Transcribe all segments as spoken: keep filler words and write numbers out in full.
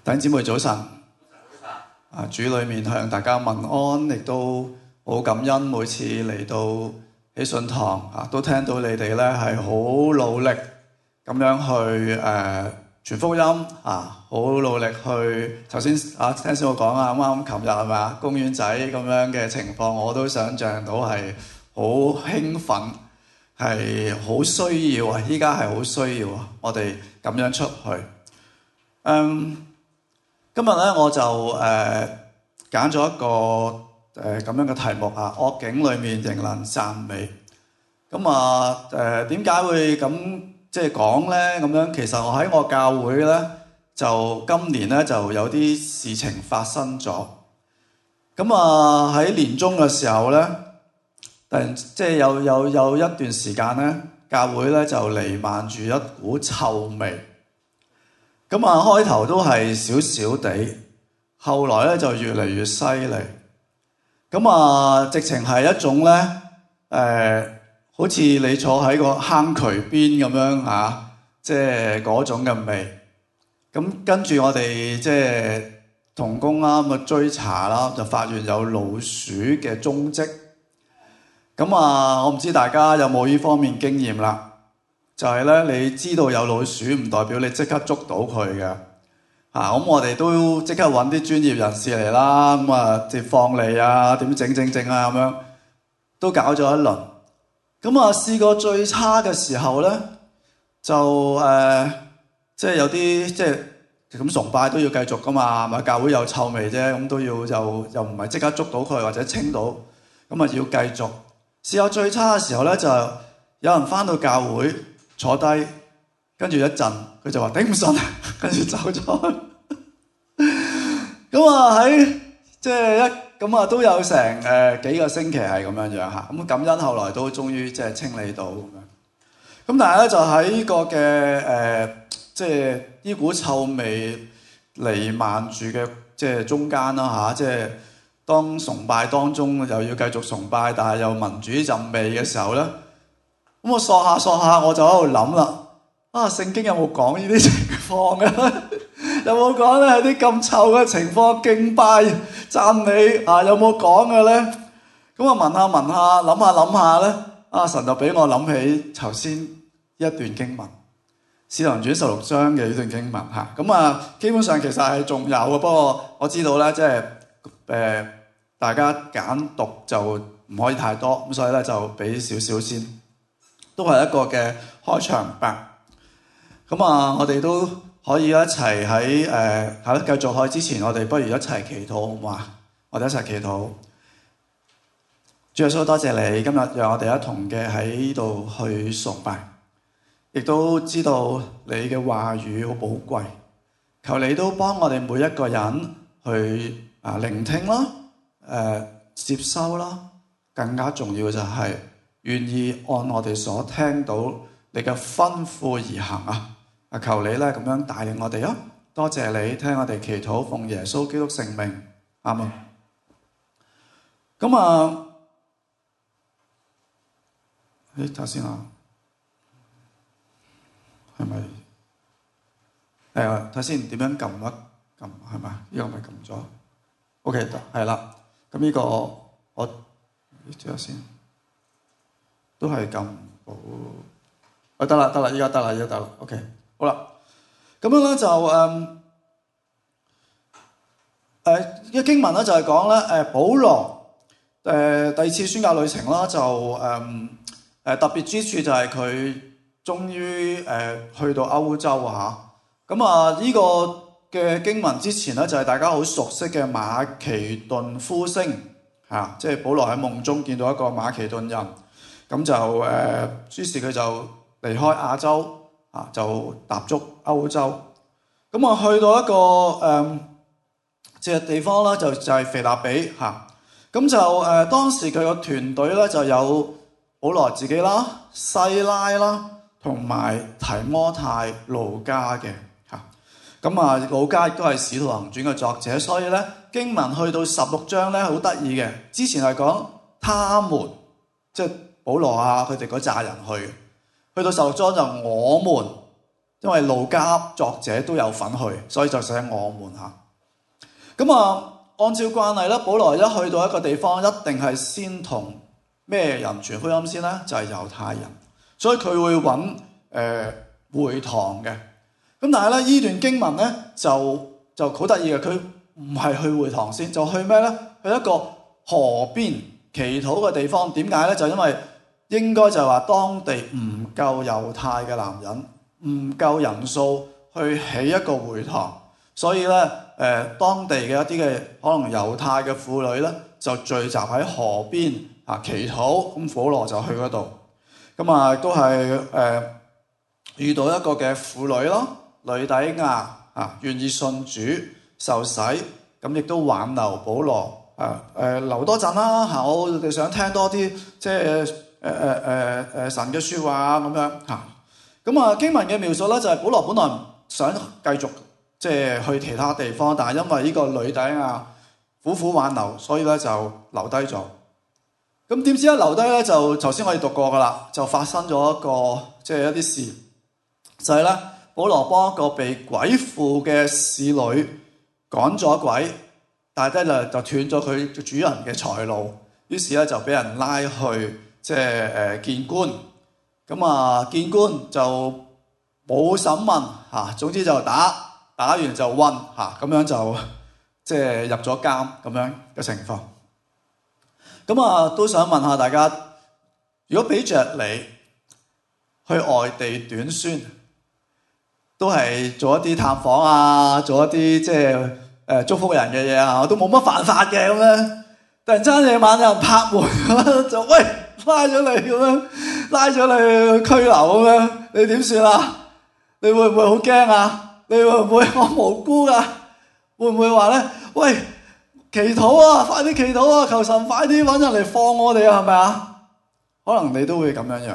弟兄姊妹早晨，啊主裏面向大家問安，亦都好感恩。每次嚟到喜信堂啊，都聽到你哋咧係好努力咁樣去誒、呃、傳福音啊，好努力去。頭先啊，聽先我講啊，啱啱琴日係咪啊，公園仔咁樣嘅情況，我都想像到係好興奮，係好需要啊！依家係好需要啊！我哋咁樣出去。嗯，今日咧我就誒揀咗一個誒咁、呃、樣嘅題目啊，惡境裏面仍能讚美。咁啊誒點解會咁即係講咧？咁樣其實我喺我教會咧，就今年咧就有啲事情發生咗。咁啊喺年中嘅時候咧，突然即係有有有一段時間咧，教會咧就瀰漫住一股臭味。咁啊，開頭都係少少地，後來咧就越嚟越犀利。咁啊，直情係一種咧，誒、呃，好似你坐喺個坑渠邊咁樣啊，即係嗰種嘅味。咁跟住我哋即係同工啦，咁啊追查啦，就發現有老鼠嘅蹤跡。咁啊，我唔知大家有冇呢方面經驗啦。就係咧，你知道有老鼠唔代表你即刻捉到佢嘅，嚇、啊、咁我哋都即刻揾啲專業人士嚟啦，咁啊接放利啊，點整整整啊咁樣，都搞咗一輪。咁啊試過最差嘅時候咧，就誒即係有啲即係咁崇拜都要繼續噶嘛，係咪？教會有臭味啫，咁都要又又唔係即刻捉到佢或者清到，咁啊要繼續。試過最差嘅時候咧，就有人返到教會。坐低，跟住一陣，佢就話頂唔順，跟住走咗。咁啊喺即係一咁啊都有成誒、呃、幾個星期係咁樣樣嚇。咁感恩後來都終於即係清理到咁樣。咁但係咧就喺呢個嘅誒即係呢股臭味瀰漫住嘅即係中間啦嚇。即係當崇拜當中又要繼續崇拜，但係又聞住呢陣味嘅時候咧。咁我索下索下，我就喺度諗啦。啊，聖經有冇講呢啲情況嘅？有冇講咧？喺啲咁臭嘅情況敬拜讚美啊？有冇講嘅咧？咁我聞下聞下，諗下諗下咧，啊神就俾我諗起頭先一段經文，《使徒行傳》十六章嘅呢段經文嚇。咁啊，基本上其實係仲有嘅，不過我知道咧，即係誒大家揀讀就唔可以太多，咁所以咧就俾少少先。都係一個嘅開場白，咁啊，我哋都可以一齊喺誒係咯，繼續開之前，我哋不如一齊祈禱好嘛？我哋一齊祈禱。主耶穌，多謝你今日讓我哋一同嘅喺呢度去崇拜，亦都知道你嘅話語好寶貴，求你都幫我哋每一個人去啊聆聽啦，誒、呃、接收啦，更加重要嘅就係、是。願意按我哋所聽到你嘅吩咐而行啊！啊，求你咧咁樣帶領我哋啊！多謝你聽我哋祈禱，奉耶穌基督聖名，阿門。咁啊，誒，頭先啊，係咪？係啊，睇先點樣撳一撳係咪？呢個咪撳咗 ？OK， 係啦。咁呢個我睇下先。都係咁好，啊得啦得啦，依家得啦依家得啦 ，OK， 好啦，咁樣咧就誒誒，呢個經文咧就係講咧誒，保羅誒、呃、第二次宣教旅程啦，就誒誒、呃、特別之處就係佢終於誒、呃、去到歐洲啊嚇，咁啊呢個嘅經文之前咧就係大家好熟悉嘅馬其頓呼聲嚇、啊，即係保羅喺夢中見到一個馬其頓人。咁就誒、呃，於是佢就離開亞洲啊，就踏足歐洲。咁啊，去到一個誒即係地方啦，就就係腓立比嚇。咁就誒、呃、當時佢個團隊咧就有保羅自己啦、西拉啦，同埋提摩太、路加嘅嚇。咁啊，路加亦都係《使徒行傳》嘅作者，所以咧經文去到十六章咧好得意嘅。之前係講他們即係。保羅啊，佢哋嗰扎人去，去到十六章就我們因為路加作者都有份去，所以就寫我們嚇。咁啊，按照慣例咧，保羅一去到一個地方，一定係先同咩人傳福音先咧？就係、是、猶太人，所以佢會揾誒、呃、會堂嘅。咁但係咧，呢段經文咧就就好得意嘅，佢唔係去會堂先，就去咩咧？去一個河邊祈禱嘅地方。點解咧？就因為應該就係話當地唔夠猶太嘅男人，唔夠人數去起一個會堂，所以咧誒、呃、當地嘅一啲嘅可能猶太嘅婦女咧就聚集喺河邊啊祈禱。咁保羅就去嗰度，咁啊都係誒、呃、遇到一個嘅婦女咯，呂底亞啊願意信主受洗，咁亦都挽留保羅誒誒留多陣啦嚇，我哋想聽多啲即係誒誒誒誒神嘅説話咁樣嚇。咁啊經文嘅描述咧就係保羅本來想繼續即係去其他地方，但係因為呢個呂底亞苦苦挽留，所以咧就留低咗。咁點知一留低咧就頭先我哋讀過噶啦，就發生咗一個即係一啲事，就係咧保羅幫一個被鬼附嘅使女趕咗鬼，但係咧就就斷咗佢主人嘅財路，於是咧就俾人拉去即係誒見官。咁啊見官就冇審問嚇，總之就打打完就韞嚇，咁樣就即係入咗監咁樣嘅情況。咁啊都想問下大家，如果俾着你去外地短宣，都係做一啲探訪啊，做一啲即係誒祝福人嘅嘢啊，都冇乜犯法嘅咁樣，突然之間夜晚有人拍門咁樣就喂拉咗你咁樣，拉咗你去拘留咁樣，你點算啊？你會唔會好驚啊？你會唔會我無辜噶？會唔會話咧？喂，祈禱啊，快啲祈禱啊，求神快啲揾人嚟放我哋啊，係咪啊？可能你都會咁樣樣。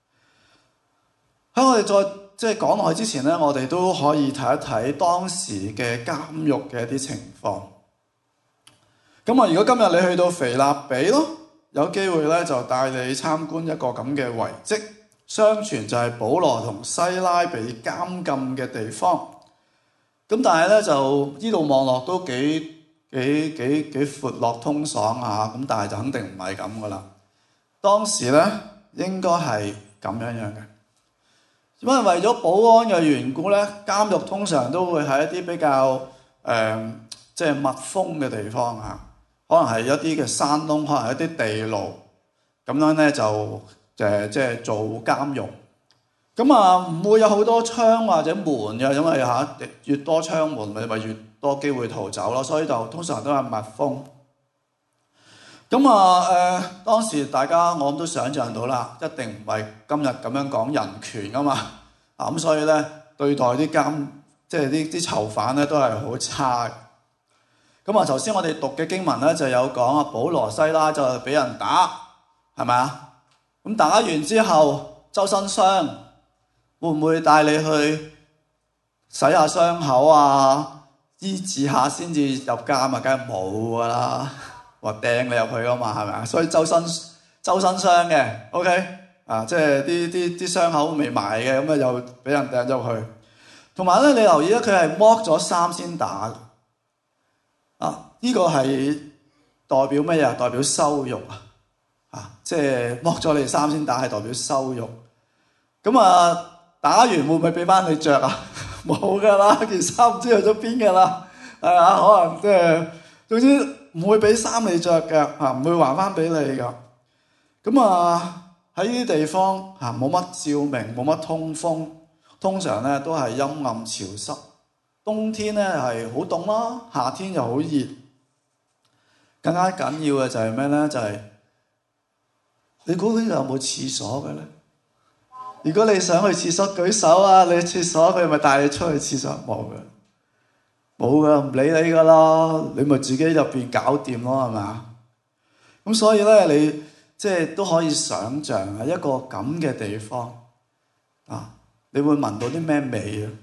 喺我哋再即係講落去之前咧，我哋都可以睇一睇當時嘅監獄嘅一啲情況。咁啊，如果今日你去到腓立比咯，有機會咧就帶你參觀一個咁嘅遺跡，相傳就係保羅同西拉被監禁嘅地方。咁但係咧就呢度望落都幾幾幾幾闊落通爽嚇，咁但係就肯定唔係咁噶啦。當時咧應該係咁樣樣嘅，因為為咗保安嘅緣故咧，監獄通常都會喺一啲比較誒即係密封嘅地方嚇。可能係一啲嘅山窿，可能係一啲地牢，咁樣咧就誒即係做監獄。咁啊唔會有好多窗或者門嘅，因為嚇越多窗門咪咪越多機會逃走咯。所以就通常都係密封。咁啊誒，當時大家我都想像到啦，一定唔係今日咁樣講人權噶嘛。啊咁所以咧對待啲監即係啲啲囚犯咧都係好差嘅。咁啊，頭先我哋讀嘅經文咧就有講啊，保羅西拉就俾人打，係咪啊？咁打完之後周身傷，會唔會帶你去洗下傷口啊、醫治下先至入監啊？梗係冇噶啦，話掟你入去噶嘛，係咪啊？所以周身周身傷嘅 ，OK 啊，即係啲啲啲傷口未埋嘅，咁啊又俾人掟咗去。同埋咧，你留意咧，佢係剝咗衫先打。啊！呢、這個係代表咩嘢？代表羞辱啊！啊，即係剝咗你衫先打，係代表羞辱。咁啊，打完會唔會俾翻你着啊？冇噶啦，件衫唔知去咗邊噶啦。係啊，可能即係總之唔會俾衫你着嘅，啊，唔會還翻俾你噶。咁啊，喺呢啲地方嚇冇乜照明，冇乜通風，通常咧都係陰暗潮濕。冬天咧係好凍啦，夏天又好熱。更加緊要嘅就係咩咧？就係、是、你估呢度有冇廁所嘅咧？如果你想去廁所舉手啊，你去廁所佢咪帶你出去廁所？冇嘅，冇嘅，唔理你噶啦，你咪自己入邊搞掂咯，係咪？咁所以咧，你即係都可以想像係一個咁嘅地方啊，你會聞到啲咩味啊？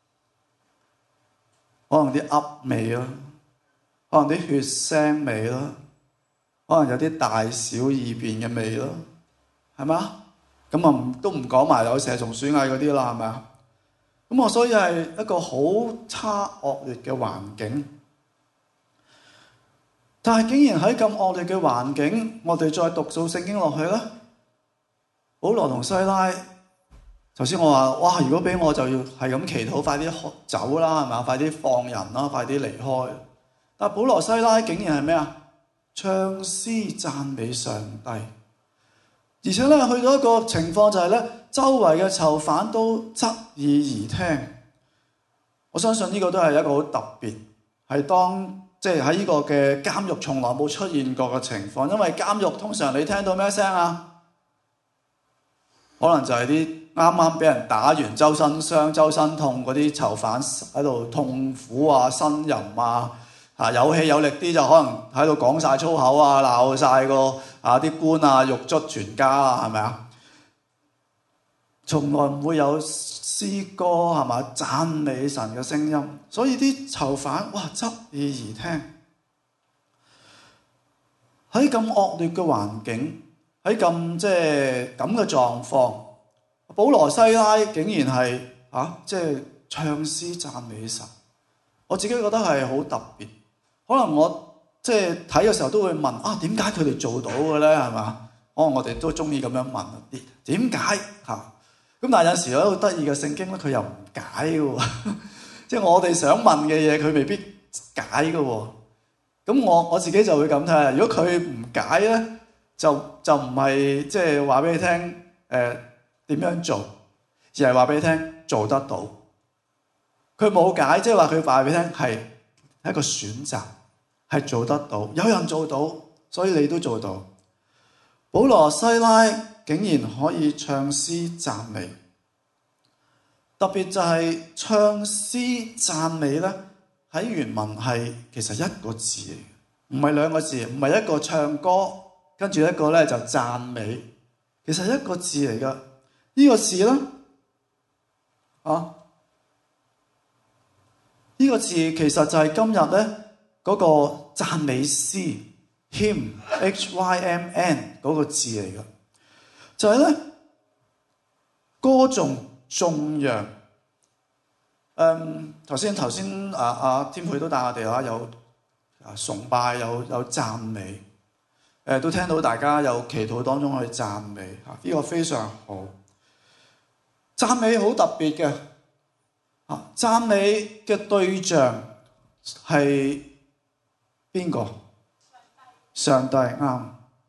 可能啲噏味咯，可能啲血腥味咯，可能有啲大小二便嘅味咯，係嘛？咁啊都唔講埋有蛇蟲鼠蟻嗰啲啦，係咪啊？ 咁我所以係一個好差惡劣嘅環境。但係竟然喺咁惡劣嘅環境，我哋再讀數聖經落去咧，保羅同西拉，頭先我話哇，如果俾我就要係咁祈禱，快啲走啦，係咪？快啲放人啦，快啲離開。但係保羅西拉竟然係咩啊？唱詩讚美上帝，而且咧去到一個情況就係咧，周圍嘅囚犯都側耳而聽。我相信呢個都係一個好特別，係當即係喺呢個嘅監獄從來冇出現過嘅情況。因為監獄通常你聽到咩聲啊？可能就係啲啱啱俾人打完周身傷、周身痛嗰啲囚犯喺度痛苦啊、呻吟啊。啊，有氣有力啲就可能喺度講晒粗口啊，鬧晒個啊啲官啊，獄卒全家啊，係咪啊？從來唔會有詩歌係嘛讚美神嘅聲音，所以啲囚犯哇側耳而聽。喺咁惡劣嘅環境，喺咁即係咁嘅狀況，保羅西拉竟然係啊即係唱詩讚美神，我自己覺得係好特別。可能我即係睇嘅時候都會問啊，點解佢哋做到嘅咧？係嘛？可能我哋都中意咁樣問啲點解嚇？咁但係有時有好得意嘅聖經咧，佢又唔解嘅，即係我哋想問嘅嘢，佢未必解嘅。咁我我自己就會咁睇，如果佢唔解咧，就就唔係即係話俾你聽誒點樣做，而係話俾你聽做得到。佢冇解，即係話佢話俾你聽係一個選擇，係做得到，有人做到，所以你都做到。保羅西拉竟然可以唱詩讚美，特別就係唱詩讚美咧，喺原文係其實一個字嚟嘅，唔係兩個字，唔係一個唱歌，跟住一個咧就讚美，其實一個字嚟㗎。呢個字咧，啊，呢個字其實就係今日咧嗰個讚美詩 hymn H Y M N 嗰個字嚟㗎，就係咧歌頌頌揚。誒頭先頭先啊啊天培都帶我哋啦，有啊崇拜，有有讚美，誒、呃、都聽到大家有祈禱當中去讚美嚇，呢、這個非常好。讚美好特別嘅啊，讚美嘅對象係邊個？上帝啱。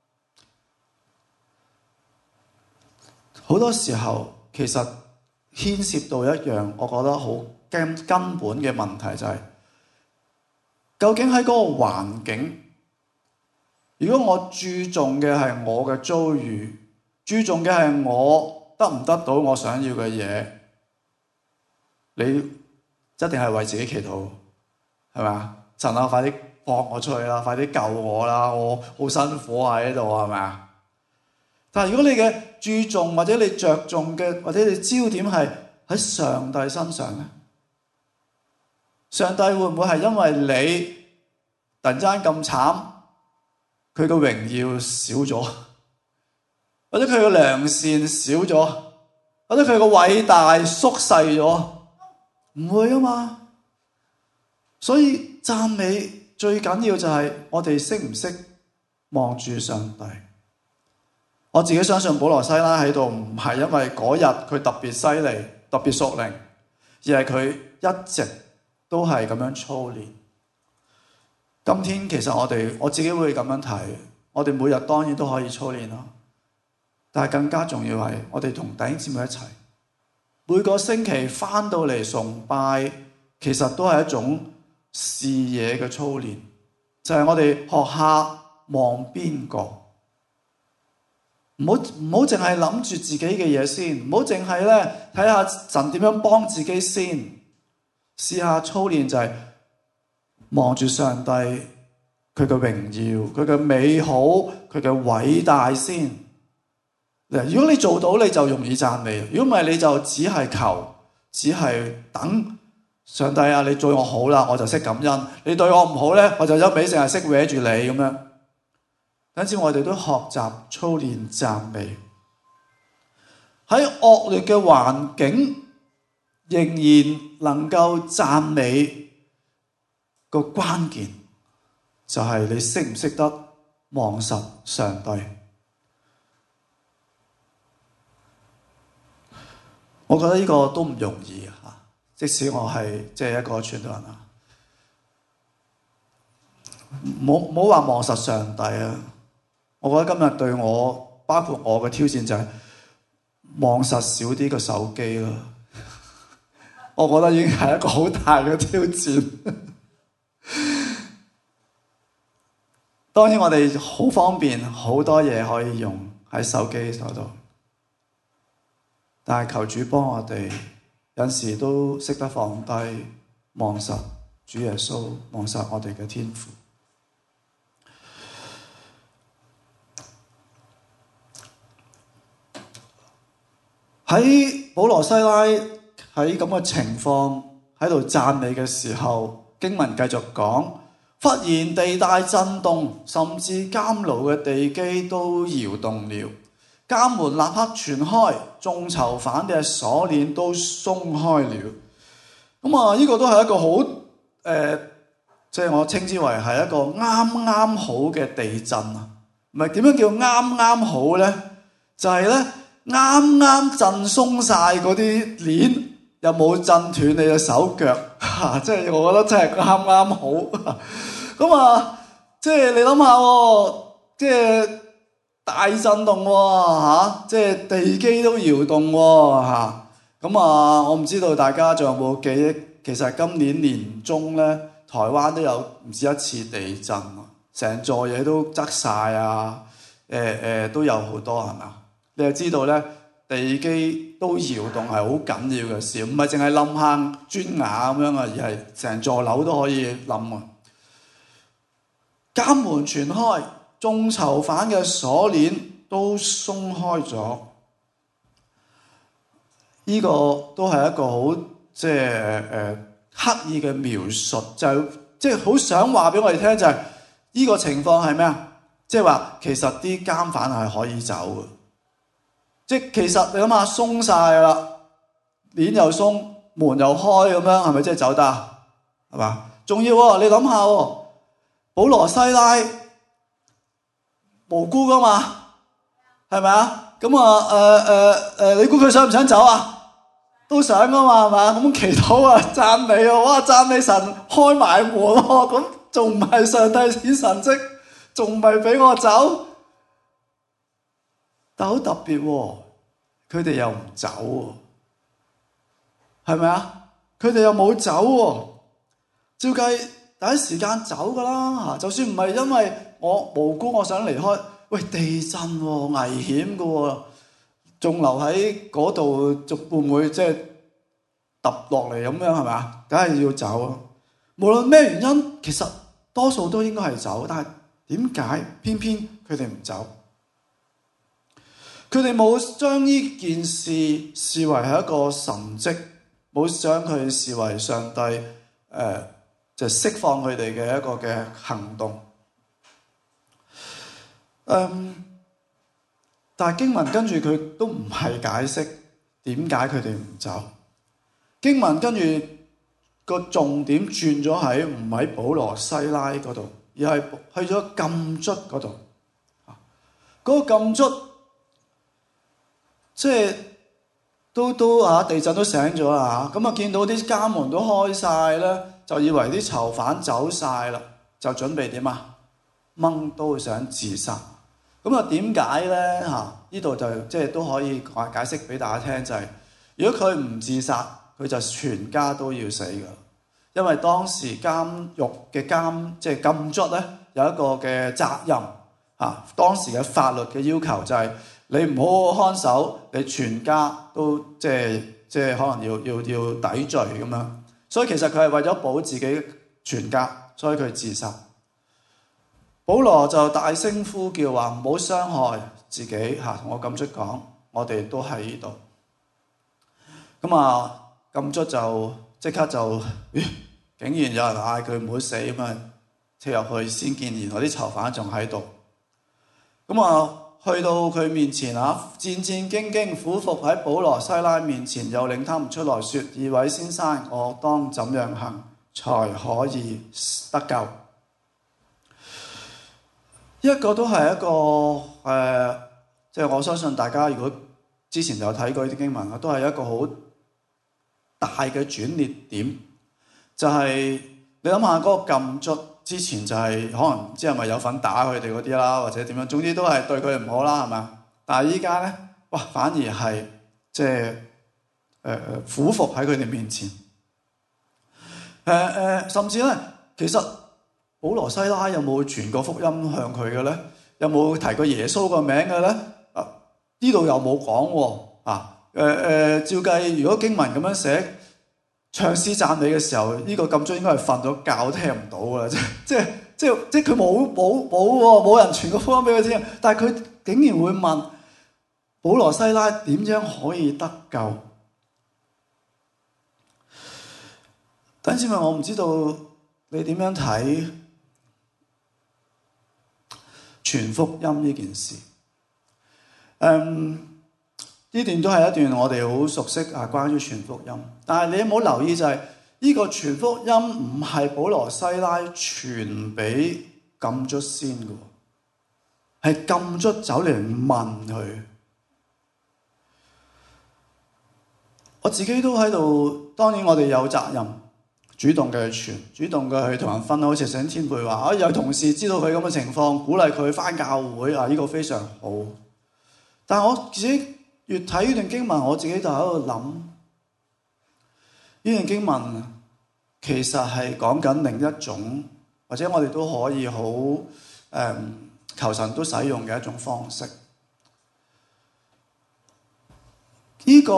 好多時候其實牽涉到一樣，我覺得好根根本嘅問題就係、是，究竟喺嗰個環境，如果我注重嘅係我嘅遭遇，注重嘅係我得唔得到我想要嘅嘢，你一定係為自己祈禱，係咪啊？神啊，快啲放我出去啦，快啲救我啦，我好辛苦喺度，係咪啊？但係如果你嘅注重或者你着重嘅或者你焦點係喺上帝身上咧，上帝會唔會係因為你突然之間咁慘，佢嘅榮耀少咗，或者佢嘅良善少咗，或者佢嘅偉大縮細咗？唔會啊嘛。所以讚美最緊要就係我哋識唔識望住上帝。我自己相信保羅西拉喺度唔係因為嗰日佢特別犀利、特別屬靈，而係佢一直都係咁樣操練。今天其實我哋我自己會咁樣睇，我哋每日當然都可以操練啦，但係更加重要係我哋同弟兄姊妹一齊，每個星期返到嚟崇拜，其實都係一種視野嘅操練，就係、是、我哋學下望邊個。唔好唔好淨係諗住自己嘅嘢先，唔好淨係咧睇下神點樣幫自己先，試下操練就係望住上帝佢嘅榮耀、佢嘅美好、佢嘅偉大先。如果你做到，你就容易讚美；如果唔係，你就只係求，只係等上帝啊！你對我好啦，我就識感恩；你對我唔好咧，我就一味淨係識搲住你咁樣。等陣我哋都學習操練讚美。喺惡劣嘅環境， 仍然能夠讚美個關鍵就係你識唔識得望實上帝。我覺得呢個都唔容易啊！即使我係即係一個傳道人啊，冇冇話望實上帝啊！我覺得今日對我，包括我嘅挑戰就係望實少啲個手機咯。我覺得已經係一個好大嘅挑戰。當然我哋好方便，好多嘢可以用喺手機嗰度，但係求主幫我哋，有時都識得放低，望實主耶穌，望實我哋嘅天父。喺保羅西拉喺咁嘅情況喺度讚美嘅時候，經文繼續講，忽然地大震動，甚至監牢嘅地基都搖動了，監門立刻全開，眾囚犯嘅鎖鏈都鬆開了。咁啊，呢個都係一個好誒，即係我稱之為係一個啱啱好嘅地震啊！唔係，點樣叫啱啱好咧？就係咧。啱啱震鬆晒嗰啲鏈，又冇震斷你嘅手腳，嚇！即係我覺得真係啱啱好。咁啊，即係你諗下喎，即係大震動喎，嚇！即係地基都搖動喎，嚇！咁啊，我唔知道大家仲有冇記憶？其實今年年中咧，台灣都有唔止一次地震，成座嘢都側晒啊！誒、呃、誒，都有好多係咪啊？你就知道咧，地基都搖動係好緊要嘅事，唔係淨係冧坑磚瓦咁樣啊，而係成座樓都可以冧啊！監門全開，眾囚犯嘅鎖鏈都鬆開咗。呢、這個都係一個好即係誒刻意嘅描述，就即係好想話俾我哋聽，就係、是、呢個情況係咩啊？即係話其實啲監犯係可以走嘅。即係其實你諗下，鬆晒啦，鏈又鬆，門又開咁樣，係咪真係走得啊？係嘛？仲要喎，你諗下喎，保羅西拉無辜噶嘛，係咪啊？咁啊誒誒誒，你估佢想唔想走啊？都想噶嘛，係嘛？咁祈禱啊，讚美啊，哇！讚美神開埋門喎，咁仲唔係上帝顯神蹟，仲唔係俾我走？但好特別喎，佢哋又唔走喎，係咪啊？佢哋又冇走喎，照計第一時間走噶啦嚇。就算唔係因為我無辜，我想離開，喂，地震喎，危險噶喎，仲留喺嗰度，仲會唔會即係揼落嚟咁樣係咪啊？梗係要走啊！無論咩原因，其實多數都應該係走，但係點解偏偏佢哋唔走？佢哋冇將呢件事視為係一個神蹟，冇將佢視為上帝誒、呃、就釋放佢哋嘅一個嘅行動。嗯，但係經文跟住佢都唔係解釋點解佢哋唔走。經文跟住個重點轉咗喺唔喺保羅西拉嗰度，而係去咗禁卒嗰度。嗰、那個禁卒。即係都都啊地震都醒咗啦嚇，咁啊見到啲監門都開晒咧，就以為啲囚犯走晒啦，就準備點啊？掹刀想自殺。咁啊點解咧嚇？呢度就即係都可以解解釋俾大家聽，就係、是、如果佢唔自殺，佢就全家都要死噶。因為當時監獄嘅監即係禁卒咧有一個嘅責任嚇，當時嘅法律嘅要求就係、是。你唔好好看守，你全家都即係即係可能要要要抵罪咁樣。所以其實佢係為咗保自己全家，所以佢自殺。保羅就大聲呼叫話唔好傷害自己嚇，同我禁卒講，我哋都喺呢度。咁啊，禁卒就即刻就，咦，竟然有人嗌佢唔好死咁啊，跳入去先見，原來啲囚犯仲喺度。咁啊〜 去到佢面前啊，戰戰兢兢俯伏喺保羅西拉面前，又領他們出來說：二位先生，我當怎樣行才可以得救？一個都係一個誒，即、呃、係、就是、我相信大家如果之前有睇過呢啲經文啊，都係一個好大嘅轉捩點。就係、是、你諗下嗰個禁卒之前就係、是、可能唔知係咪有份打佢哋嗰啲啦，或者點樣，總之都係對佢唔好啦，係咪？但係依家咧，哇，反而係即係誒俯伏喺佢哋面前。誒、呃、誒、呃，甚至咧，其實保羅西拉有冇傳過福音向佢嘅咧？有冇提過耶穌個名嘅咧？啊，呢度又冇講喎。啊，誒、呃、誒，照計如果經文咁樣寫，唱詩讚美嘅時候，呢、這個禁卒應該係瞓咗覺聽唔到㗎，即即即即佢冇冇冇喎，冇人傳個福音俾佢聽，但係佢竟然會問保羅西拉點樣可以得救？弟兄姊妹，我唔知道你點樣睇傳福音呢件事。嗯。呢段都係一段我哋好熟悉啊，關於傳福音。但係你有冇留意就係、是、呢、這個傳福音唔係保羅西拉傳俾禁卒先嘅，係禁卒走嚟問佢。我自己都喺度，當然我哋有責任主動嘅去傳，主動嘅去同人分享。好似醒天貝話啊，有同事知道佢咁嘅情況，鼓勵佢返教會啊，呢、這個非常好。但係我自己越睇呢段經文，我自己就喺度諗，呢段經文其實係講緊另一種，或者我哋都可以好誒、嗯、求神都使用嘅一種方式。呢、這個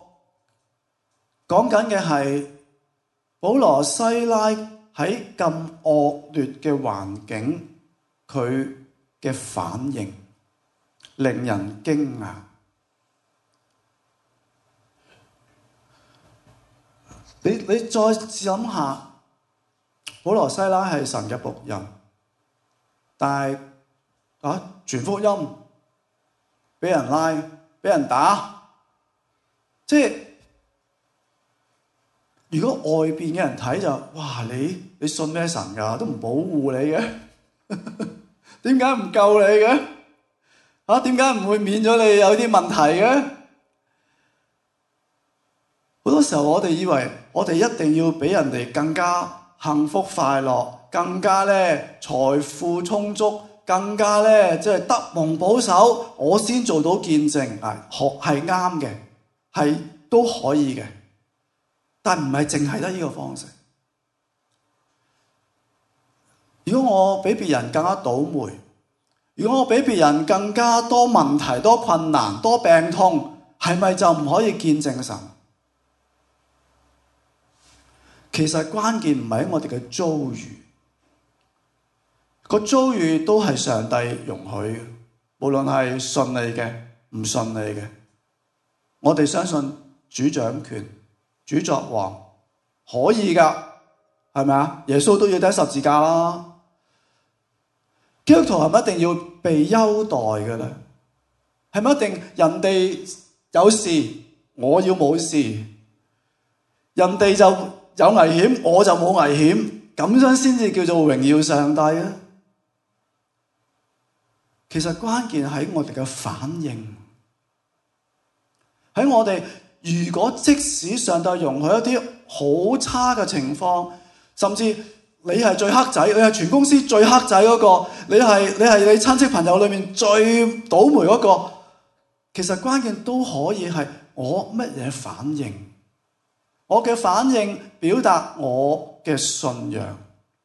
講緊嘅係保羅西拉喺咁惡劣嘅環境，佢嘅反應令人驚訝。你你再諗下，保羅西拉係神嘅僕人，但係啊傳福音俾人拉，俾人打，即係如果外邊嘅人睇就哇，你你信咩神㗎？都唔保護你嘅，點解唔救你嘅？啊，點解唔會免咗你有啲問題嘅？好多時候我哋以為我哋一定要比人哋更加幸福快樂，更加咧財富充足，更加咧即係得蒙保守，我先做到見證。啊，學係啱嘅，係都可以嘅，但唔係淨係得呢個方式。如果我比別人更加倒霉，如果我比別人更加多問題、多困難、多病痛，係咪就唔可以見證神？其實關鍵唔係喺我哋嘅遭遇，個遭遇都係上帝容許嘅，無論係順利嘅、唔順利嘅。我哋相信主掌權、主作王，可以㗎，係咪啊？耶穌都要釘十字架啦。基督徒係咪一定要被優待嘅咧？係咪一定人哋有事，我要冇事？人哋就有危險，我就冇危險，咁樣先至叫做榮耀上帝啊！其實關鍵喺我哋嘅反應，喺我哋如果即使上帝容許一啲好差嘅情況，甚至你係最黑仔，你係全公司最黑仔嗰個，你係你係你親戚朋友裏面最倒霉嗰個，其實關鍵都可以係我乜嘢反應。我嘅反應表達我嘅信仰。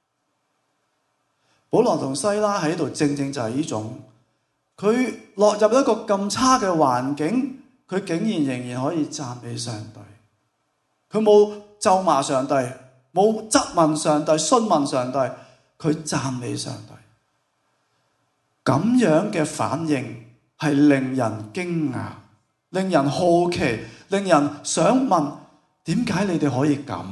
保羅同西拉喺度正正就係呢種，佢落入一個咁差嘅環境，佢竟然仍然可以讚美上帝。佢冇咒罵上帝，冇質問上帝、詢問上帝，佢讚美上帝。咁樣嘅反應係令人驚訝、令人好奇、令人想問。點解你哋可以咁？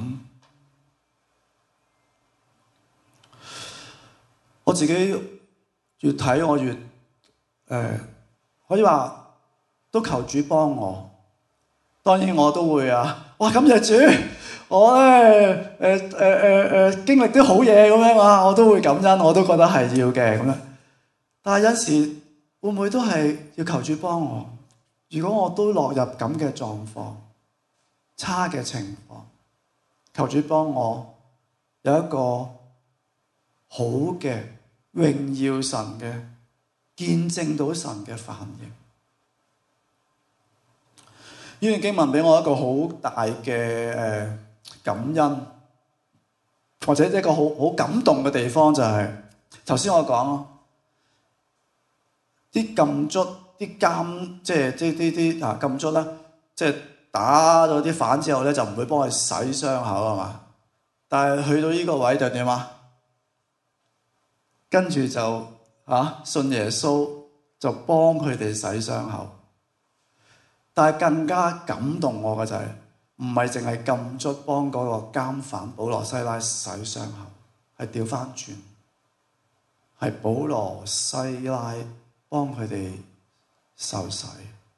我自己越睇我越誒、呃、 可以話都求主幫我。當然我都會啊，哇！感謝主，我咧誒誒誒誒經歷啲好嘢咁樣啊，我都會感恩，我都覺得係要嘅咁樣。但係有時會唔會都係要求主幫我？如果我都落入咁嘅狀況、差嘅情況，求主幫我有一個好嘅榮耀神嘅見證到神嘅反應。呢段經文俾我一個好大嘅誒感恩，或者一個好好感動嘅地方就係頭先我講咯，啲禁足、啲監，即係啲啲啲啊禁足啦，即係打咗啲犯之後咧，就唔會幫佢洗傷口啊嘛。但係去到呢個位就點啊？跟住就啊信耶穌就幫佢哋洗傷口。但係更加感動我嘅就係唔係淨係禁足幫嗰個監犯保羅西拉洗傷口，係調翻轉，係保羅西拉幫佢哋受洗。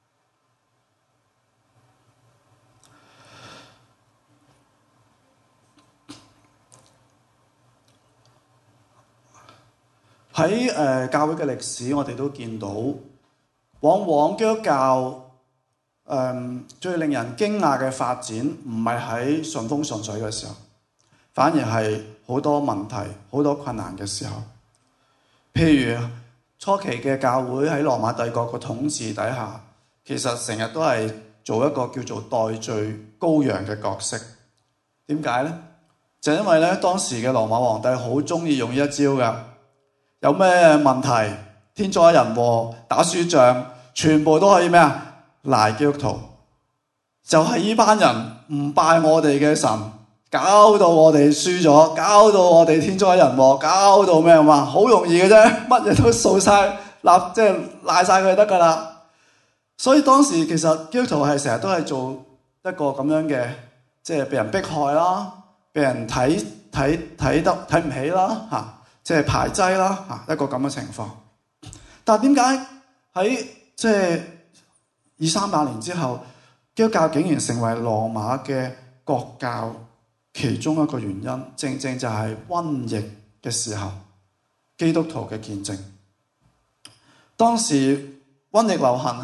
喺誒、呃、教會嘅歷史，我哋都見到，往往基督教誒、嗯、最令人驚訝嘅發展，唔係喺順風順水嘅時候，反而係好多問題、好多困難嘅時候。譬如初期嘅教會喺羅馬帝國嘅統治底下，其實成日都係做一個叫做代罪羔羊嘅角色。點解呢？就因為咧當時嘅羅馬皇帝好中意用呢一招㗎。有咩問題，天災人禍、打輸仗，全部都可以咩啊？賴基督徒，就係呢班人唔拜我哋嘅神，搞到我哋輸咗，搞到我哋天災人禍，搞到咩嘛？好容易嘅啫，乜嘢都掃晒，立即係賴晒佢得噶啦。所以當時其實基督徒係成日都係做一個咁樣嘅，即係被人迫害啦，被人睇睇睇得睇唔起啦，嚇。即係排擠啦，一個咁嘅情況。但係點解喺即係二三百年之後，基督教竟然成為羅馬嘅國教？其中一個原因，正正就係瘟疫嘅時候，基督徒嘅見證。當時瘟疫流行，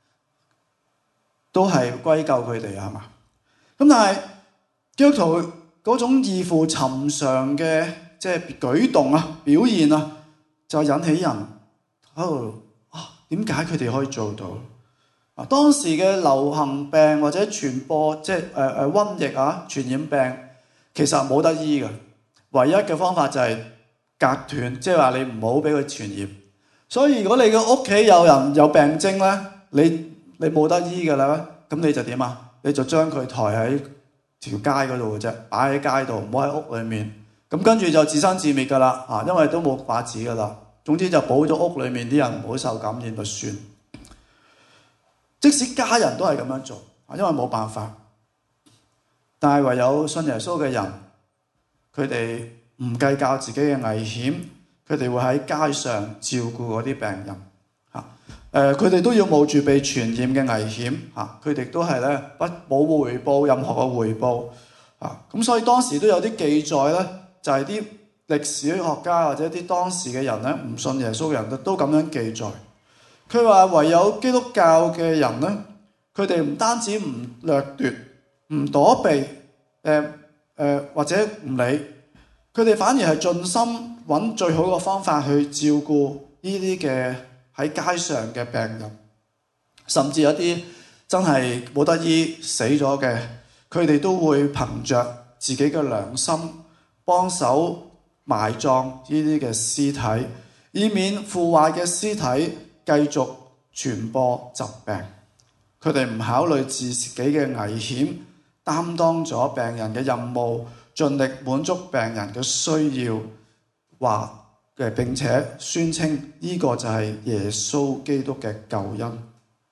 都係歸咎佢哋係嘛？咁但係基督徒嗰種異乎尋常嘅即係舉動啊、表現啊，就引起人喺度啊，點解佢哋可以做到？啊，當時嘅流行病或者傳播即係誒誒瘟疫啊、傳染病，其實冇得醫嘅，唯一嘅方法就係隔斷，即係話你唔好俾佢傳染。所以如果你嘅屋企有人有病徵咧，你你冇得醫嘅啦，咁你就點啊？你就將佢抬喺條街嗰度嘅啫，擺喺街度，唔好喺屋裏面。咁跟住就自生自滅噶啦，啊，因為都冇法子噶啦。總之就保咗屋裏面啲人唔好受感染就算。即使家人都係咁樣做，啊，因為冇辦法。但係唯有信耶穌嘅人，佢哋唔計較自己嘅危險，佢哋會喺街上照顧嗰啲病人。嚇，誒，佢哋都要冒住被傳染嘅危險。嚇，佢哋都係咧不冇回報任何嘅回報。啊，咁所以當時都有啲記載咧。就係啲歷史學家或者啲當時嘅人咧，唔信耶穌嘅人都咁樣記載。佢話唯有基督教嘅人咧，佢哋唔單止唔掠奪、唔躲避，誒、呃、誒、呃、或者唔理，佢哋反而係盡心揾最好嘅方法去照顧呢啲嘅喺街上嘅病人，甚至有啲真係冇得醫死咗嘅，佢哋都會憑着自己嘅良心，幫手埋葬呢啲嘅屍體，以免腐壞嘅屍體繼續傳播疾病。佢哋唔考慮自己嘅危險，擔當咗病人嘅任務，盡力滿足病人嘅需要，話嘅並且宣稱呢個就係耶穌基督嘅救恩。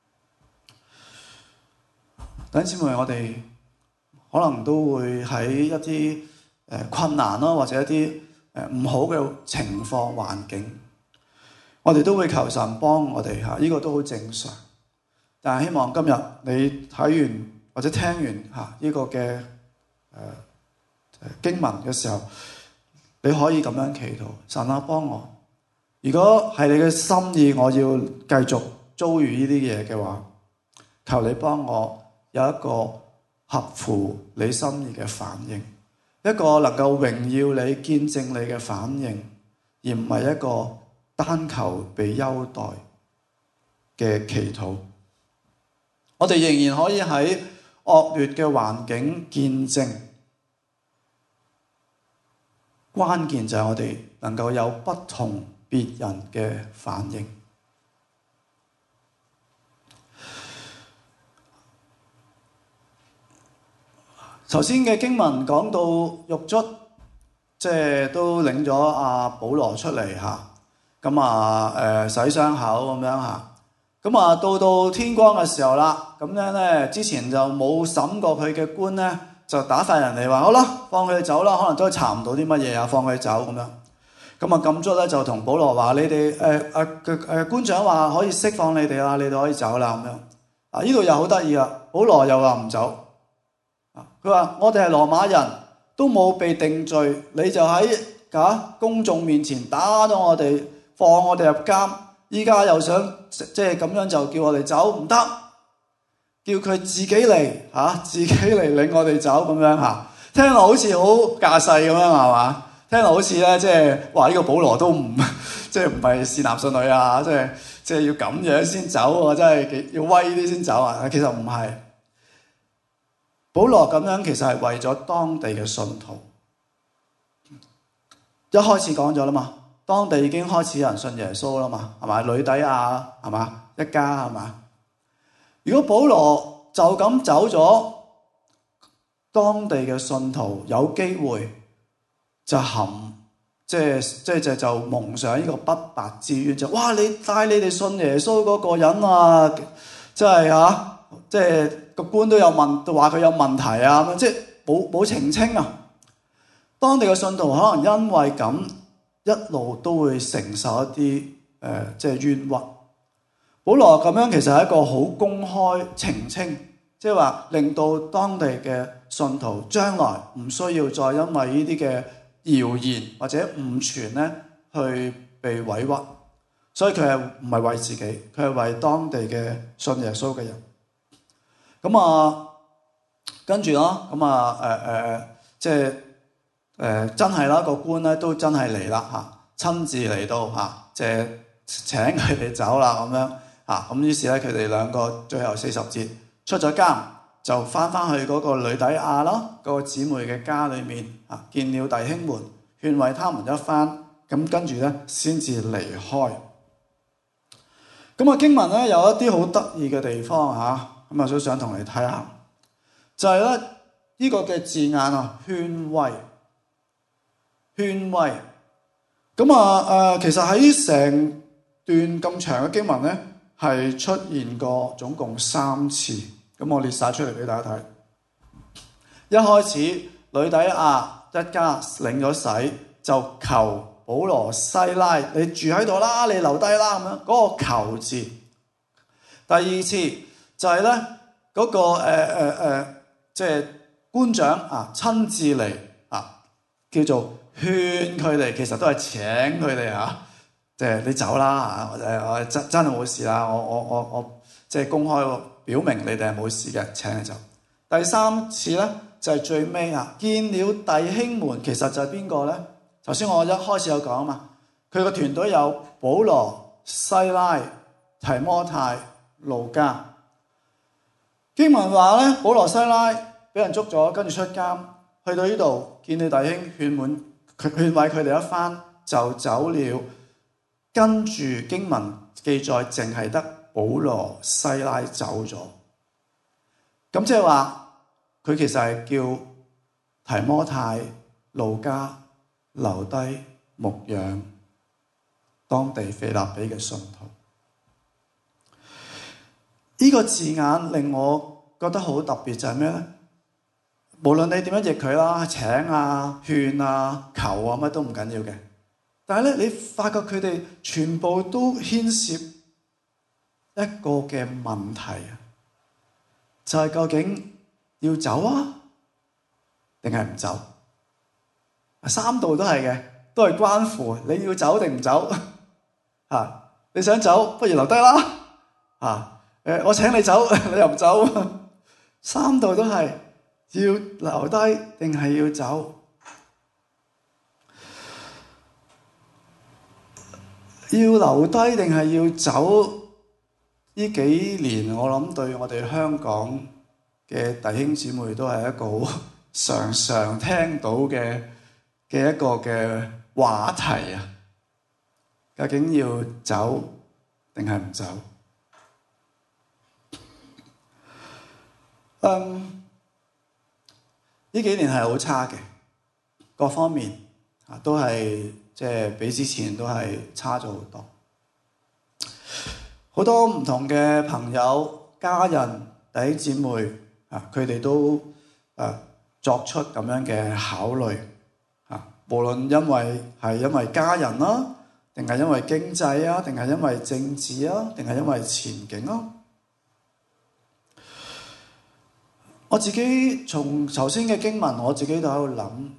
弟兄姊妹，我哋可能都會喺一啲誒困難咯，或者一啲誒唔好嘅情況環境， 我哋都會求神幫我哋嚇，呢個都好正常。但係希望今日你睇完或者聽完嚇呢個嘅誒、呃、經文嘅時候，你可以咁樣祈禱：神啊，幫我！如果係你嘅心意，我要繼續遭遇呢啲嘢嘅話，求你幫我有一個合乎你心意嘅反應，一個能夠榮耀你、見證你嘅反應，而唔係一個單求被優待嘅祈禱。我哋仍然可以喺惡劣嘅環境見證，關鍵就係我哋能夠有不同別人嘅反應。頭先嘅經文講到獄卒，即係都領咗阿保羅出嚟嚇，咁啊誒洗傷口咁樣嚇，咁啊到到天光嘅時候啦，咁樣咧之前就冇審過佢嘅官咧，就打發人嚟話好啦，放佢哋走啦，可能都係查唔到啲乜嘢啊，放佢哋走咁樣。咁啊禁卒咧就同保羅話：你哋誒誒嘅誒官長話可以釋放你哋啦，你哋可以走啦咁樣。啊呢度又好得意啊，保羅又話唔走。佢話：我哋係羅馬人，都冇被定罪，你就喺啊公眾面前打咗我哋，放我哋入監，依家又想即係咁樣就叫我哋走，唔得，叫佢自己嚟嚇、啊，自己嚟領我哋走咁樣嚇，聽落好似好架勢咁樣係嘛？聽落好似咧即係話呢個保羅都唔即係唔係善男信女啊，即係即係要咁樣先走啊，真係要威啲先走啊，其實唔係。保羅咁樣其實係為咗當地嘅信徒，一開始講咗啦嘛，當地已經開始有人信耶穌啦嘛，係咪？呂底亞係嘛，一家係嘛？如果保羅就咁走咗，當地嘅信徒有機會就含即係即係就就蒙上呢個不白之冤，就哇你帶你哋信耶穌嗰個人啊，即係嚇，即係。個官都有問，都話佢有問題啊咁樣，即係冇冇澄清啊。當地嘅信徒可能因為咁，一路都會承受一啲誒、呃，即係冤屈。保羅咁樣其實係一個好公開澄清，即係話令到當地嘅信徒將來唔需要再因為呢啲嘅謠言或者誤傳咧去被委屈。所以佢係唔係為自己，佢係為當地嘅信耶穌嘅人。咁啊，跟住咯，咁啊，誒、呃、誒，即係誒、呃，真係啦，個官咧都真係嚟啦嚇，親自嚟到嚇，即係請佢哋走啦咁樣嚇，咁於是咧佢哋兩個最後四十節出咗監，就翻翻去嗰個呂底亞啦，嗰、那個姊妹嘅家裏面嚇，見了弟兄們，勸慰他們一番，咁跟住咧先至離開。咁啊經文咧有一啲好得意嘅地方嚇。咁啊，所以想同你睇下，就係咧呢個嘅字眼啊，勸慰，勸慰。咁啊誒，其實喺成段咁長嘅經文咧，係出現過總共三次。咁我列晒出嚟俾大家睇。一開始，呂底亞一家領咗洗，就求保羅西拉，你住喺度啦，你留低啦咁樣。嗰、那個求字。第二次。就係咧嗰個誒誒誒，即係官長啊，親自嚟啊，叫做勸佢哋，其實都係請佢哋嚇，即係你走啦嚇，誒我真真係冇事啦，我我我我即係公開表明你哋係冇事嘅，請你走。第三次咧就係最尾啊，見了弟兄們，其實就係邊個咧？頭先我一開始有講啊嘛，佢個團隊有保羅、西拉、提摩太、路加。經文話咧，保羅西拉俾人捉咗，跟住出監，去到呢度見你弟兄勸滿佢勸慰佢哋一番，就走了。跟住經文記載，淨係得保羅西拉走咗。咁即係話，佢其實係叫提摩太、路加留低牧養當地腓立比嘅信徒。呢個字眼令我覺得好特別，就係咩咧？無論你點樣譯佢啦，請啊、勸啊、求啊，乜都唔緊要嘅。 但係咧，你發覺佢哋全部都牽涉一個嘅問題啊，就係究竟要走啊，定係唔走？三度都係嘅，都係關乎你要走定唔走啊！你想走，不如留低啦啊！誒，我請你走，你又唔走，三度都係要留低定係要走？要留低定係要走？呢幾年我諗對我哋香港嘅弟兄姊妹都係一個好常常聽到嘅嘅一個嘅話題啊！究竟要走定係唔走？嗯，呢幾年係好差嘅，各方面啊都係即係比之前都係差咗好多。好多唔同嘅朋友、家人、弟兄姊妹啊，佢哋都誒作出咁樣嘅考慮啊，無論因為係因為家人啦，定係因為經濟啊，定係因為政治啊，定係因為前景啊。我自己從頭先嘅經文，我自己都喺度諗，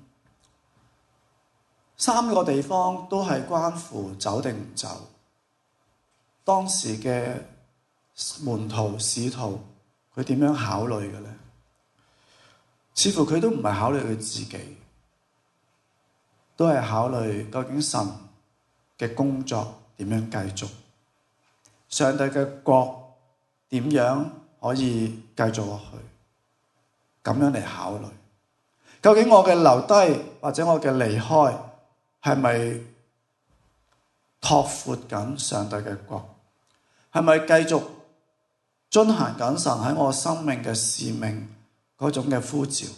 三個地方都係關乎走定唔走。當時嘅門徒使徒，佢點樣考慮嘅咧？似乎佢都唔係考慮佢自己，都係考慮究竟神嘅工作點樣繼續，上帝嘅國點樣可以繼續落去，咁樣嚟考慮。究竟我嘅留低或者我嘅離開係咪拓闊緊上帝嘅國？係咪繼續遵行緊神喺我生命嘅使命嗰種嘅呼召？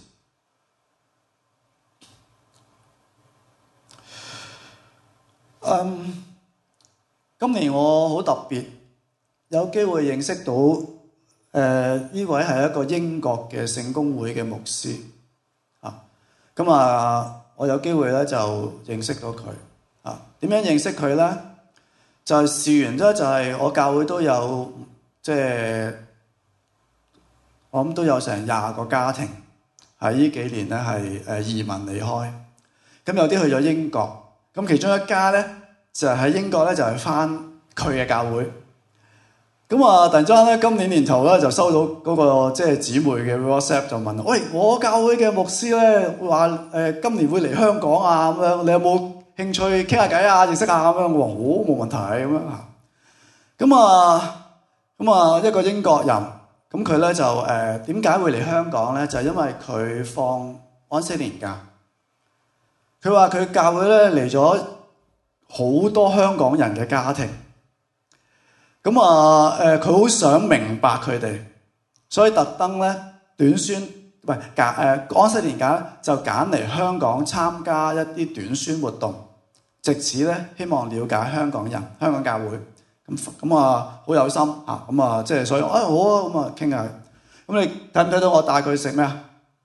嗯，今年我好特別，有機會認識到誒呢、呃、位係一個英國嘅聖公會嘅牧師啊。咁啊，我有機會咧就認識到佢啊。點樣認識佢咧？就係事緣咧，就係我教會都有，即係我諗都有成廿個家庭喺呢幾年咧係誒移民離開。咁有啲去咗英國，咁其中一家咧就係喺英國咧就係返佢嘅教會。咁啊，突然之間咧，今年年頭咧就收到嗰個即係姊妹嘅 WhatsApp 就問我：喂，我教會嘅牧師咧話誒今年會嚟香港啊，咁樣你有冇興趣傾下偈啊，認識下咁樣？我話好，冇問題咁樣嚇。咁啊，咁啊一個英國人，咁佢咧就誒點解會嚟香港咧？就係因為佢放安息年假。佢話佢教會咧嚟咗好多香港人嘅家庭。咁啊誒，佢好想明白佢哋，所以特登咧短宣，唔係揀誒安息年假就揀嚟香港參加一啲短宣活動，藉此咧希望了解香港人、香港教會。咁咁啊好有心啊！咁啊即係所以，哎好啊，咁啊傾下。咁你睇唔睇到我帶佢食咩啊？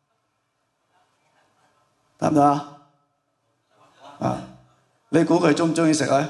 得唔得啊？啊！你估佢中唔中意食咧？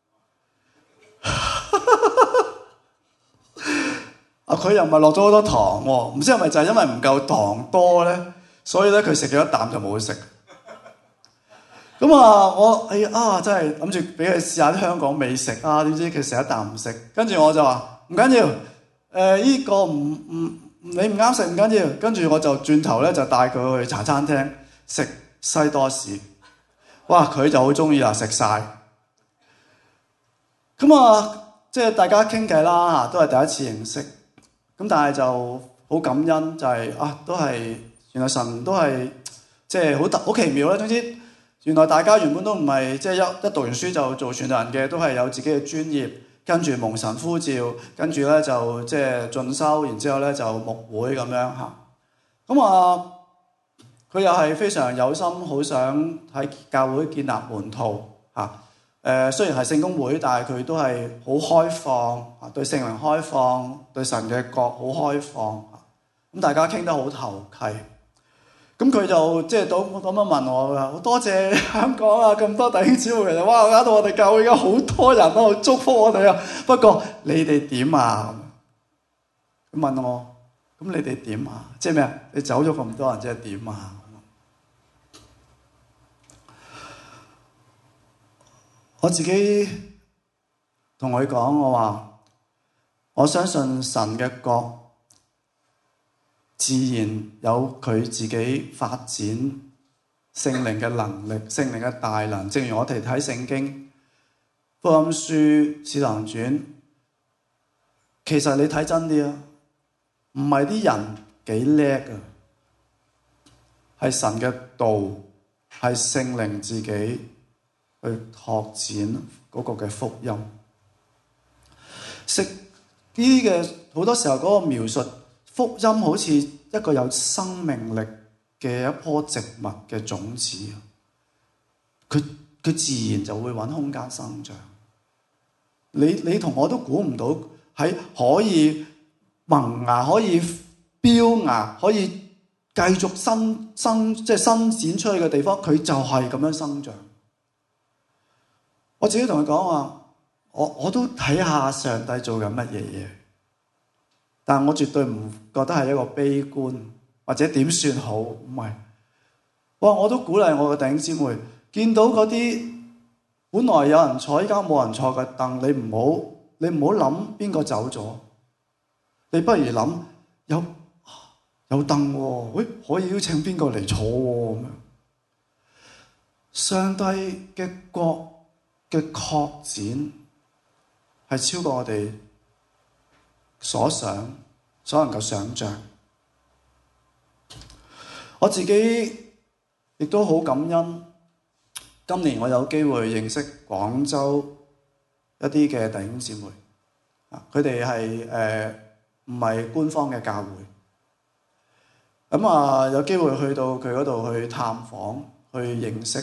啊！佢又唔係落咗好多糖喎，唔知係咪就係因為唔夠糖多咧，所以咧佢食咗一啖就冇食。咁啊，我哎呀啊，真係諗住俾佢試下啲香港美食啊，點知佢食一啖唔食。跟住我就話唔緊要，誒、呃、依、這個唔唔你唔啱食唔緊要。跟住我就轉頭咧就帶佢去茶餐廳食西多士。哇！佢就好中意啦，食晒。咁啊，即係大家傾偈啦，都係第一次認識。咁但係就好感恩，就係、是、啊，都係原來神都係即係好特好奇妙啦。總之，原來大家原本都唔係即係一一讀完書就做傳道人嘅，都係有自己嘅專業，跟住蒙神呼召，跟住咧就即係進修，然之後咧就牧會咁樣嚇。咁啊，佢又係非常有心，好想喺教會建立門徒嚇。誒、呃、雖然係聖公會，但係佢都係好開放，對聖靈開放，對神嘅國好開放。咁大家傾得好投契。 咁佢就即係咁咁樣問我㗎，好多謝香港啊，咁多弟兄姊妹嚟，哇！搞到我哋教會而家好多人都祝福我哋啊。不過你哋點啊？佢問我，咁你哋點啊？即係咩啊？你走咗咁多人，即係點啊？我自己同佢講，我話我相信神嘅國自然有佢自己發展聖靈嘅能力，聖靈嘅大能。正如我哋睇聖經福音書使徒行傳，其實你睇真啲啊，唔係啲人幾叻啊，係神嘅道，係聖靈自己去拓展嗰個嘅福音。識呢啲嘅好多時候嗰個描述。福音好似一個有生命力嘅一棵植物嘅種子，佢佢自然就會揾空間生長。你你同我都估唔到，喺可以萌芽、可以飆芽、可以繼續生生即係伸展出去嘅地方，佢就係咁樣生長。我自己同佢講話，我我都睇下上帝做緊乜嘢嘢。但我絕對唔覺得係一個悲觀，或者點算好，唔係。哇！我都鼓勵我嘅弟兄姊妹，見到嗰啲本來有人坐，依家冇人坐嘅凳，你唔好你唔好諗邊個走咗，你不如諗有有凳喎，喂，可以邀請邊個嚟坐喎咁樣。上帝嘅國嘅擴展係超過我哋所想所能夠想像。我自己亦都好感恩，今年我有機會認識廣州一啲嘅弟兄姊妹，佢哋係誒唔係官方嘅教會，咁啊有機會去到佢嗰度去探訪，去認識，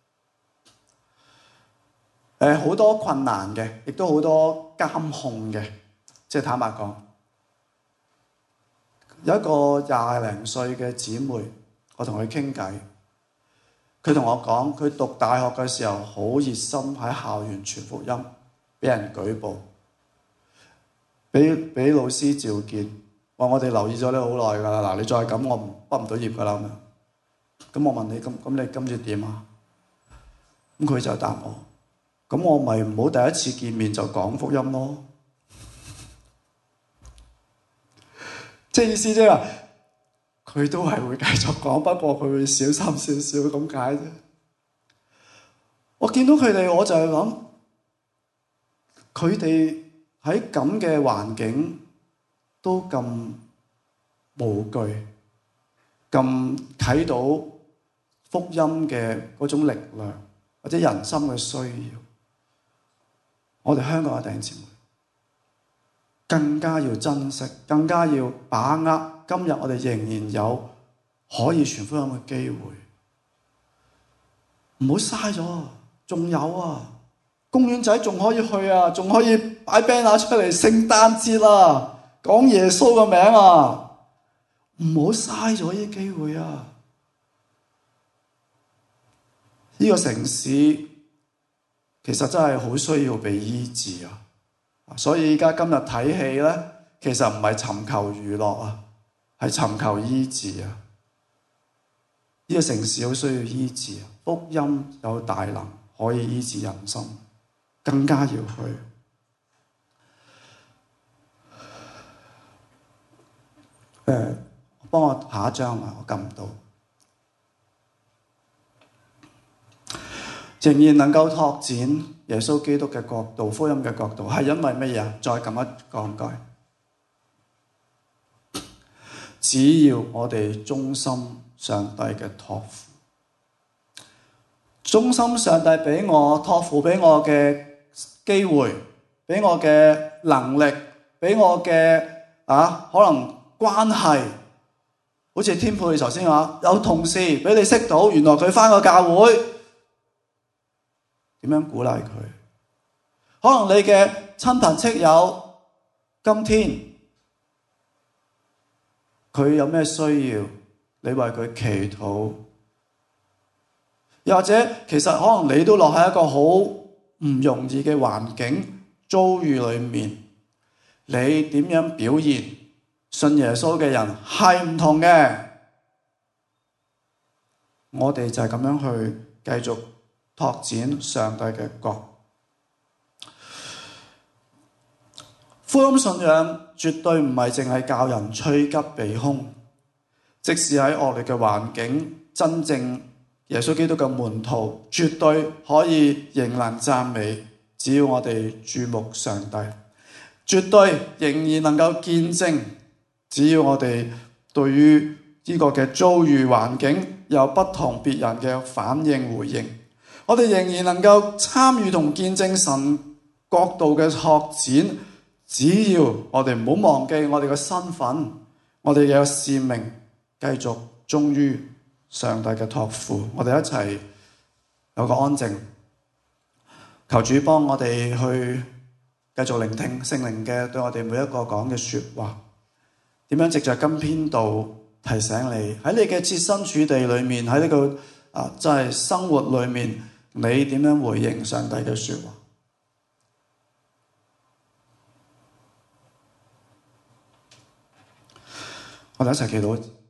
誒好多困難嘅，亦都好多監控嘅，即係坦白講。有一個廿零歲嘅姊妹，我同佢傾偈，佢同我講，佢讀大學嘅時候好熱心喺校園傳福音，俾人舉報，俾俾老師召見，話我哋留意咗你好耐㗎啦，嗱你再咁我唔畢唔到業㗎啦咁樣。咁我問你，咁咁你今次點啊？咁佢就答我，咁我咪唔好第一次見面就講福音咯。即係意思即係話，佢都係會繼續講，不過佢會小心少少咁解啫。我見到佢哋，我就係諗，佢哋喺咁嘅環境都咁無懼，咁睇到福音嘅嗰種力量，或者人心嘅需要。我哋香港嘅弟兄姊妹更加要珍惜，更加要把握今日我哋仍然有可以傳福音嘅機會，唔好嘥咗，仲有啊，公園仔仲可以去啊，仲可以擺 banner 出嚟，聖誕節啊，講耶穌嘅名啊，唔好嘥咗呢啲機會啊！呢個城市其實真係好需要被醫治啊！所以而家今日睇戲咧，其實唔係尋求娛樂啊，係尋求醫治啊！呢個城市好需要醫治啊！福音有大能可以醫治人心，更加要去。誒，幫我下一張啊！我撳唔到。仍然能夠拓展耶穌基督嘅國度、福音嘅國度，係因為乜嘢？再撳一個唔該。只要我哋忠心上帝嘅託付，忠心上帝俾我託付俾我嘅機會，俾我嘅能力，俾我嘅啊可能關係，好似天佩頭先話，有同事俾你識到，原來佢返個教會。點樣鼓勵佢？可能你嘅親朋戚友，今天佢有咩需要， 你為佢祈禱。又或者其實可能你都落喺一個好唔容易嘅環境遭遇裏面，你點樣表現？信耶穌嘅人係唔同嘅。我哋就係咁樣去繼續拓展上帝嘅國。福音信仰絕對唔係淨係教人趨吉避凶，即使喺惡劣嘅環境，真正耶穌基督嘅門徒絕對可以仍能讚美，只要我哋注目上帝，絕對仍然能夠見證，只要我哋對於呢個嘅遭遇環境有不同別人嘅反應回應，我哋仍然能夠參與同見證神國度嘅拓展。只要我哋唔好忘記我哋嘅身份，我哋嘅使命，繼續忠於上帝嘅託付。我哋一齊有個安靜，求主幫我哋去繼續聆聽聖靈嘅對我哋每一個講嘅說話。點樣藉着今篇道提醒你喺你嘅設身處地裏面，喺呢個啊真係生活裏面，你點樣回應上帝嘅說話？我哋一齊祈禱。